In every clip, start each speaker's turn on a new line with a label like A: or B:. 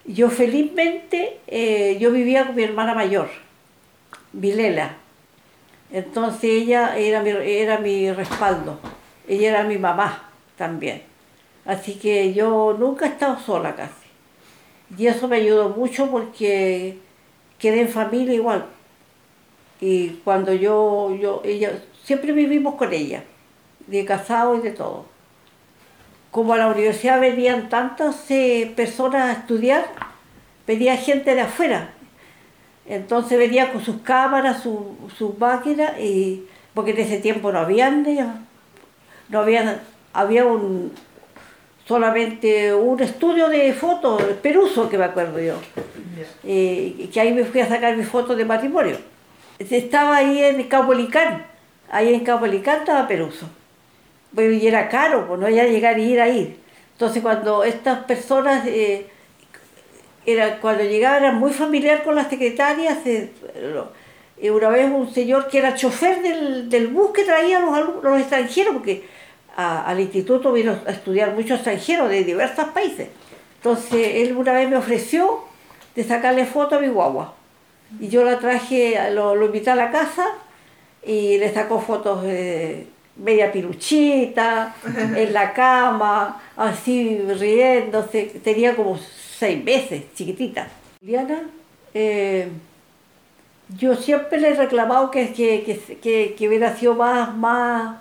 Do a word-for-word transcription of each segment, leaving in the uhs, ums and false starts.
A: Yo felizmente, eh, yo vivía con mi hermana mayor, Vilela. Entonces ella era mi, era mi respaldo, ella era mi mamá también. Así que yo nunca he estado sola casi. Y eso me ayudó mucho porque quedé en familia igual. Y cuando yo, yo, ella, siempre vivimos con ella, de casado y de todo. Como a la universidad venían tantas eh, personas a estudiar, venía gente de afuera. Entonces venía con sus cámaras, su- sus máquinas, y, porque en ese tiempo no habían, eh, no habían, había un, solamente un estudio de fotos, Peruso, que me acuerdo yo, eh, que ahí me fui a sacar mis fotos de matrimonio. Estaba ahí en Caupolicán, ahí en Caupolicán estaba Peruso. Bueno, y era caro, pues no ya llegar y ir ahí. Entonces cuando estas personas, eh, era, cuando llegaba era muy familiar con las secretarias, eh, lo- eh, una vez un señor que era chofer del, del bus que traía a los, alumnos, los extranjeros, porque a- al instituto vino a estudiar muchos extranjeros de diversos países. Entonces él una vez me ofreció de sacarle foto a mi guagua. Y yo la traje, lo, lo invité a la casa y le sacó fotos eh, media piluchita, en la cama, así riéndose. Tenía como seis meses, chiquitita. Juliana, eh, yo siempre le he reclamado que, que, que, que- que hubiera sido más, más,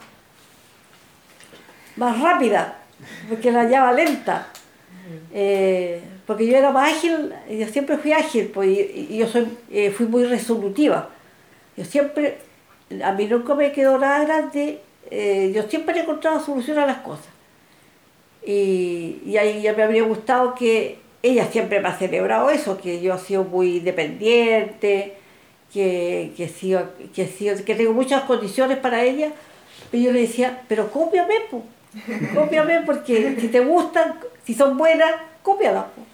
A: más rápida, porque la hallaba lenta. Eh, porque yo era más ágil, yo siempre fui ágil, pues, y, y yo soy, eh, fui muy resolutiva. Yo siempre, a mí nunca me quedó nada grande, eh, yo siempre he encontrado solución a las cosas. Y, y ahí ya me habría gustado que ella siempre me ha celebrado eso, que yo he sido muy independiente, que, que, he sido, que, he sido- que tengo muchas condiciones para ella. Y yo le decía, pero cópiame, po, cópiame, porque si te gustan, si son buenas, cópialas, po.